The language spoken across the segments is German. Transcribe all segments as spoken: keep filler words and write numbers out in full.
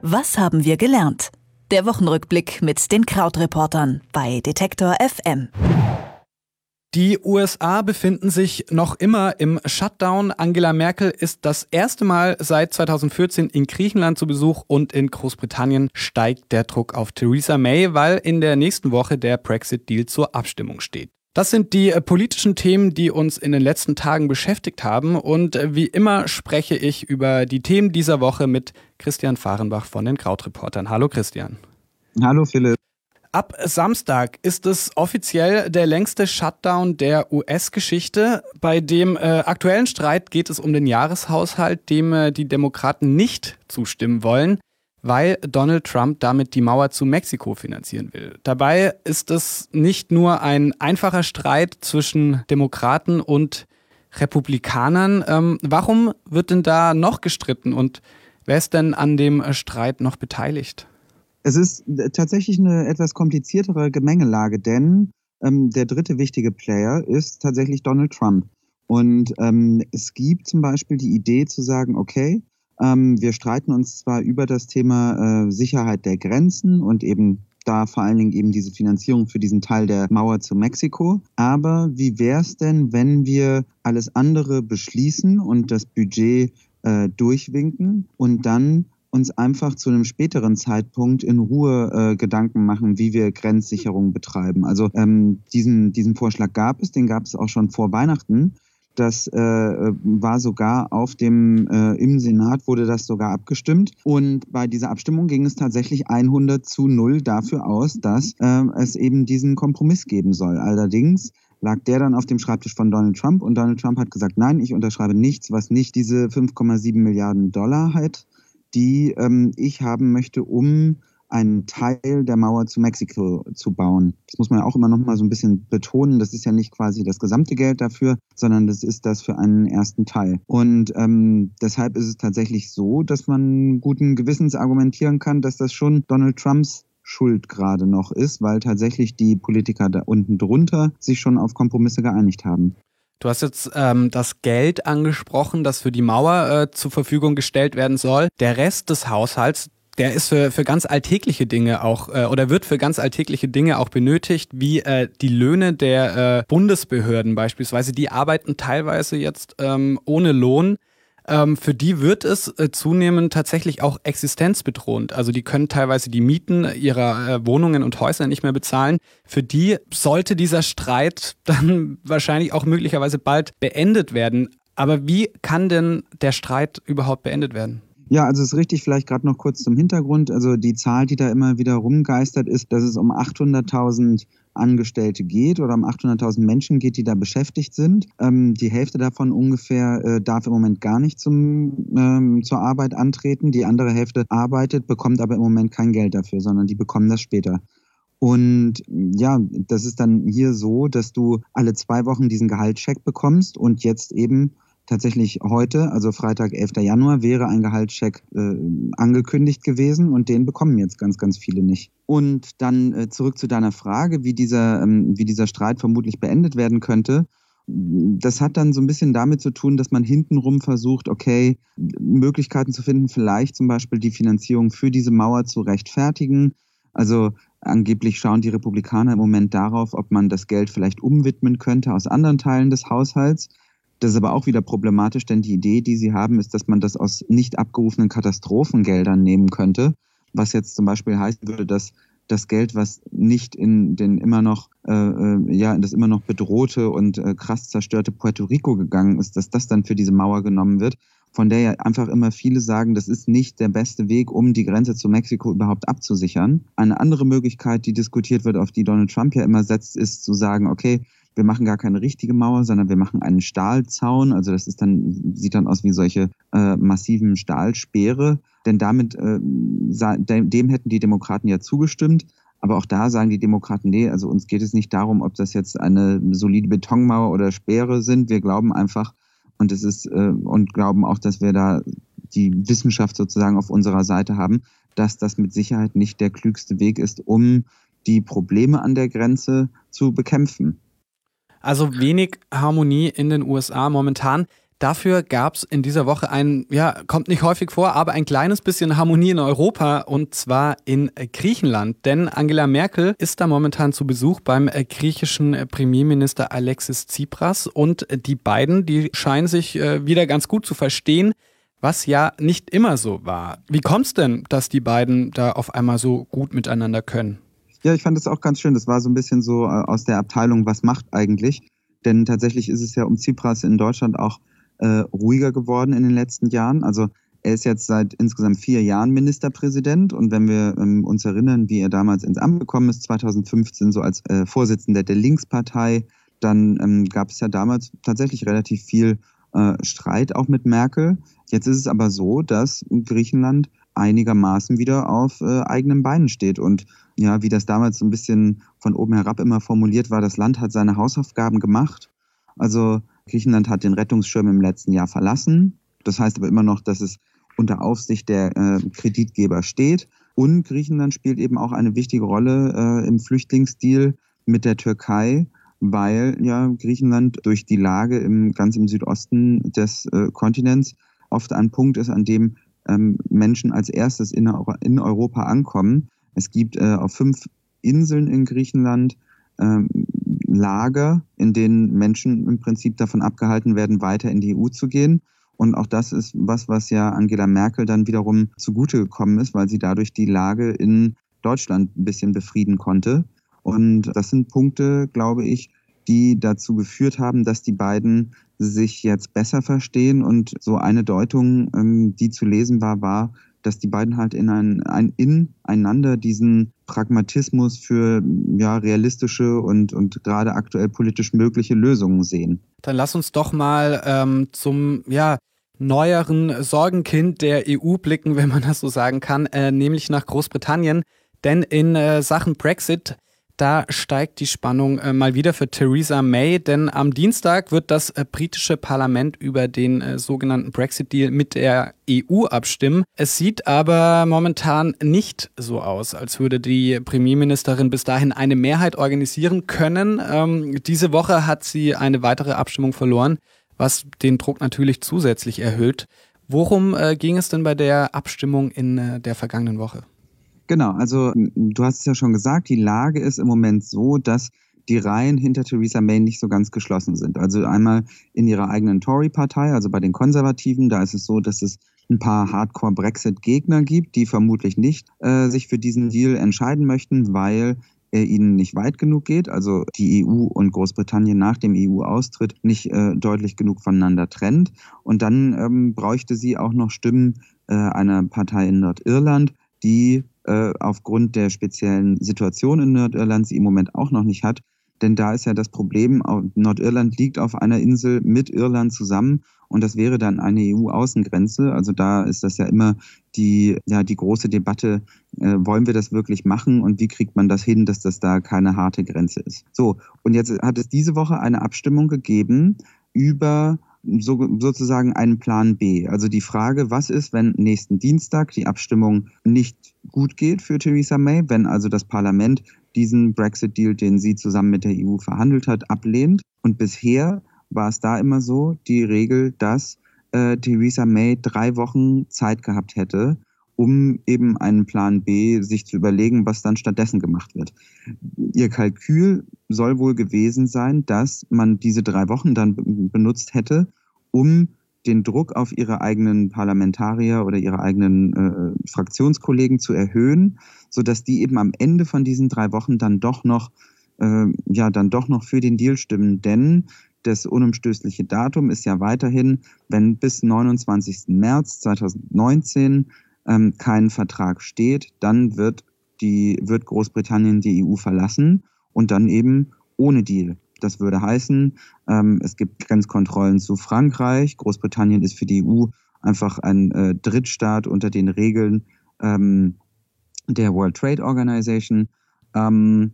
Was haben wir gelernt? Der Wochenrückblick mit den Krautreportern bei Detektor F M. Die U S A befinden sich noch immer im Shutdown. Angela Merkel ist das erste Mal seit zweitausendvierzehn in Griechenland zu Besuch und in Großbritannien steigt der Druck auf Theresa May, weil in der nächsten Woche der Brexit-Deal zur Abstimmung steht. Das sind die äh, politischen Themen, die uns in den letzten Tagen beschäftigt haben. Und äh, wie immer spreche ich über die Themen dieser Woche mit Christian Fahrenbach von den Krautreportern. Hallo Christian. Hallo Philipp. Ab Samstag ist es offiziell der längste Shutdown der U S-Geschichte. Bei dem äh, aktuellen Streit geht es um den Jahreshaushalt, dem äh, die Demokraten nicht zustimmen wollen, weil Donald Trump damit die Mauer zu Mexiko finanzieren will. Dabei ist es nicht nur ein einfacher Streit zwischen Demokraten und Republikanern. Ähm, warum wird denn da noch gestritten und wer ist denn an dem Streit noch beteiligt? Es ist tatsächlich eine etwas kompliziertere Gemengelage, denn ähm, der dritte wichtige Player ist tatsächlich Donald Trump. Und ähm, es gibt zum Beispiel die Idee zu sagen, okay, ähm, wir streiten uns zwar über das Thema äh, Sicherheit der Grenzen und eben da vor allen Dingen eben diese Finanzierung für diesen Teil der Mauer zu Mexiko, aber wie wäre es denn, wenn wir alles andere beschließen und das Budget äh, durchwinken und dann uns einfach zu einem späteren Zeitpunkt in Ruhe äh, Gedanken machen, wie wir Grenzsicherung betreiben. Also ähm, diesen, diesen Vorschlag gab es, den gab es auch schon vor Weihnachten. Das äh, war sogar auf dem, äh, im Senat wurde das sogar abgestimmt. Und bei dieser Abstimmung ging es tatsächlich hundert zu null dafür aus, dass äh, es eben diesen Kompromiss geben soll. Allerdings lag der dann auf dem Schreibtisch von Donald Trump und Donald Trump hat gesagt, nein, ich unterschreibe nichts, was nicht diese fünf Komma sieben Milliarden Dollar hat, die ähm, ich haben möchte, um einen Teil der Mauer zu Mexiko zu bauen. Das muss man ja auch immer noch mal so ein bisschen betonen. Das ist ja nicht quasi das gesamte Geld dafür, sondern das ist das für einen ersten Teil. Und ähm, deshalb ist es tatsächlich so, dass man guten Gewissens argumentieren kann, dass das schon Donald Trumps Schuld gerade noch ist, weil tatsächlich die Politiker da unten drunter sich schon auf Kompromisse geeinigt haben. Du hast jetzt ähm, das Geld angesprochen, das für die Mauer äh, zur Verfügung gestellt werden soll. Der Rest des Haushalts, der ist für, für ganz alltägliche Dinge auch äh, oder wird für ganz alltägliche Dinge auch benötigt, wie äh, die Löhne der äh, Bundesbehörden beispielsweise. Die arbeiten teilweise jetzt ähm, ohne Lohn. Ähm, für die wird es äh, zunehmend tatsächlich auch existenzbedrohend. Also die können teilweise die Mieten ihrer äh, Wohnungen und Häuser nicht mehr bezahlen. Für die sollte dieser Streit dann wahrscheinlich auch möglicherweise bald beendet werden. Aber wie kann denn der Streit überhaupt beendet werden? Ja, also es ist richtig, vielleicht gerade noch kurz zum Hintergrund. Also die Zahl, die da immer wieder rumgeistert, ist, dass es um achthunderttausend Angestellte geht oder um achthunderttausend Menschen geht, die da beschäftigt sind. Ähm, die Hälfte davon ungefähr äh, darf im Moment gar nicht zum, ähm, zur Arbeit antreten. Die andere Hälfte arbeitet, bekommt aber im Moment kein Geld dafür, sondern die bekommen das später. Und ja, das ist dann hier so, dass du alle zwei Wochen diesen Gehaltscheck bekommst und jetzt eben tatsächlich heute, also Freitag, elfter Januar, wäre ein Gehaltscheck äh, angekündigt gewesen und den bekommen jetzt ganz, ganz viele nicht. Und dann äh, zurück zu deiner Frage, wie dieser, ähm, wie dieser Streit vermutlich beendet werden könnte. Das hat dann so ein bisschen damit zu tun, dass man hintenrum versucht, okay, Möglichkeiten zu finden, vielleicht zum Beispiel die Finanzierung für diese Mauer zu rechtfertigen. Also angeblich schauen die Republikaner im Moment darauf, ob man das Geld vielleicht umwidmen könnte aus anderen Teilen des Haushalts. Das ist aber auch wieder problematisch, denn die Idee, die sie haben, ist, dass man das aus nicht abgerufenen Katastrophengeldern nehmen könnte, was jetzt zum Beispiel heißen würde, dass das Geld, was nicht in den immer noch, äh, ja, in das immer noch bedrohte und äh, krass zerstörte Puerto Rico gegangen ist, dass das dann für diese Mauer genommen wird, von der ja einfach immer viele sagen, das ist nicht der beste Weg, um die Grenze zu Mexiko überhaupt abzusichern. Eine andere Möglichkeit, die diskutiert wird, auf die Donald Trump ja immer setzt, ist zu sagen, okay, wir machen gar keine richtige Mauer, sondern wir machen einen Stahlzaun. Also das ist dann, sieht dann aus wie solche äh, massiven Stahlspeere. Denn damit, äh, dem hätten die Demokraten ja zugestimmt. Aber auch da sagen die Demokraten, nee, also uns geht es nicht darum, ob das jetzt eine solide Betonmauer oder Speere sind. Wir glauben einfach, und es ist, äh, und glauben auch, dass wir da die Wissenschaft sozusagen auf unserer Seite haben, dass das mit Sicherheit nicht der klügste Weg ist, um die Probleme an der Grenze zu bekämpfen. Also wenig Harmonie in den U S A momentan. Dafür gab es in dieser Woche ein, ja, kommt nicht häufig vor, aber ein kleines bisschen Harmonie in Europa und zwar in Griechenland. Denn Angela Merkel ist da momentan zu Besuch beim griechischen Premierminister Alexis Tsipras und die beiden, die scheinen sich wieder ganz gut zu verstehen, was ja nicht immer so war. Wie kommt es denn, dass die beiden da auf einmal so gut miteinander können? Ja, ich fand das auch ganz schön. Das war so ein bisschen so aus der Abteilung, was macht eigentlich? Denn tatsächlich ist es ja um Tsipras in Deutschland auch Äh, ruhiger geworden in den letzten Jahren. Also er ist jetzt seit insgesamt vier Jahren Ministerpräsident und wenn wir ähm, uns erinnern, wie er damals ins Amt gekommen ist, zweitausendfünfzehn so als äh, Vorsitzender der Linkspartei, dann ähm, gab es ja damals tatsächlich relativ viel äh, Streit auch mit Merkel. Jetzt ist es aber so, dass Griechenland einigermaßen wieder auf äh, eigenen Beinen steht und ja, wie das damals so ein bisschen von oben herab immer formuliert war, das Land hat seine Hausaufgaben gemacht. Also Griechenland hat den Rettungsschirm im letzten Jahr verlassen. Das heißt aber immer noch, dass es unter Aufsicht der äh, Kreditgeber steht. Und Griechenland spielt eben auch eine wichtige Rolle äh, im Flüchtlingsdeal mit der Türkei, weil ja Griechenland durch die Lage im, ganz im Südosten des äh, Kontinents oft ein Punkt ist, an dem ähm, Menschen als erstes in, in Europa ankommen. Es gibt äh, auf fünf Inseln in Griechenland ähm, Lager, in denen Menschen im Prinzip davon abgehalten werden, weiter in die E U zu gehen. Und auch das ist was, was ja Angela Merkel dann wiederum zugute gekommen ist, weil sie dadurch die Lage in Deutschland ein bisschen befrieden konnte. Und das sind Punkte, glaube ich, die dazu geführt haben, dass die beiden sich jetzt besser verstehen. Und so eine Deutung, die zu lesen war, war, dass die beiden halt in ein, ein ineinander diesen Pragmatismus für ja, realistische und, und gerade aktuell politisch mögliche Lösungen sehen. Dann lass uns doch mal ähm, zum ja, neueren Sorgenkind der E U blicken, wenn man das so sagen kann, äh, nämlich nach Großbritannien. Denn in äh, Sachen Brexit, da steigt die Spannung äh, mal wieder für Theresa May, denn am Dienstag wird das äh, britische Parlament über den äh, sogenannten Brexit-Deal mit der E U abstimmen. Es sieht aber momentan nicht so aus, als würde die Premierministerin bis dahin eine Mehrheit organisieren können. Ähm, diese Woche hat sie eine weitere Abstimmung verloren, was den Druck natürlich zusätzlich erhöht. Worum äh, ging es denn bei der Abstimmung in äh, der vergangenen Woche? Genau, also du hast es ja schon gesagt, die Lage ist im Moment so, dass die Reihen hinter Theresa May nicht so ganz geschlossen sind. Also einmal in ihrer eigenen Tory-Partei, also bei den Konservativen, da ist es so, dass es ein paar Hardcore-Brexit-Gegner gibt, die vermutlich nicht äh, sich für diesen Deal entscheiden möchten, weil er ihnen nicht weit genug geht, also die E U und Großbritannien nach dem E U-Austritt nicht äh, deutlich genug voneinander trennt. Und dann ähm, bräuchte sie auch noch Stimmen äh, einer Partei in Nordirland, die äh, aufgrund der speziellen Situation in Nordirland sie im Moment auch noch nicht hat. Denn da ist ja das Problem, Nordirland liegt auf einer Insel mit Irland zusammen und das wäre dann eine E U-Außengrenze. Also da ist das ja immer die, ja, die große Debatte, äh, wollen wir das wirklich machen und wie kriegt man das hin, dass das da keine harte Grenze ist. So, und jetzt hat es diese Woche eine Abstimmung gegeben über so, sozusagen einen Plan B. Also die Frage, was ist, wenn nächsten Dienstag die Abstimmung nicht gut geht für Theresa May, wenn also das Parlament diesen Brexit-Deal, den sie zusammen mit der E U verhandelt hat, ablehnt. Und bisher war es da immer so die Regel, dass äh, Theresa May drei Wochen Zeit gehabt hätte, um eben einen Plan B sich zu überlegen, was dann stattdessen gemacht wird. Ihr Kalkül soll wohl gewesen sein, dass man diese drei Wochen dann benutzt hätte, um den Druck auf ihre eigenen Parlamentarier oder ihre eigenen äh, Fraktionskollegen zu erhöhen, sodass die eben am Ende von diesen drei Wochen dann doch noch, äh, ja, dann doch noch für den Deal stimmen. Denn das unumstößliche Datum ist ja weiterhin, wenn bis neunundzwanzigsten März zweitausendneunzehn ähm, kein Vertrag steht, dann wird die, wird Großbritannien die E U verlassen und dann eben ohne Deal. Das würde heißen, ähm, es gibt Grenzkontrollen zu Frankreich. Großbritannien ist für die E U einfach ein äh, Drittstaat unter den Regeln ähm, der World Trade Organization. Ähm,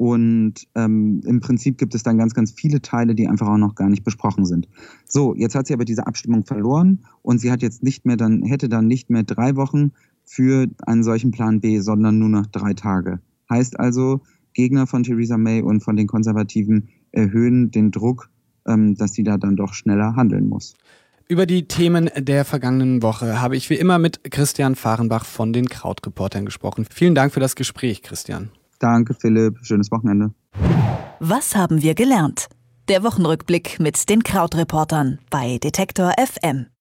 und ähm, im Prinzip gibt es dann ganz, ganz viele Teile, die einfach auch noch gar nicht besprochen sind. So, jetzt hat sie aber diese Abstimmung verloren und sie hat jetzt nicht mehr dann, hätte dann nicht mehr drei Wochen für einen solchen Plan B, sondern nur noch drei Tage. Heißt also, Gegner von Theresa May und von den Konservativen erhöhen den Druck, ähm, dass sie da dann doch schneller handeln muss. Über die Themen der vergangenen Woche habe ich wie immer mit Christian Fahrenbach von den Krautreportern gesprochen. Vielen Dank für das Gespräch, Christian. Danke, Philipp. Schönes Wochenende. Was haben wir gelernt? Der Wochenrückblick mit den Krautreportern bei Detektor F M.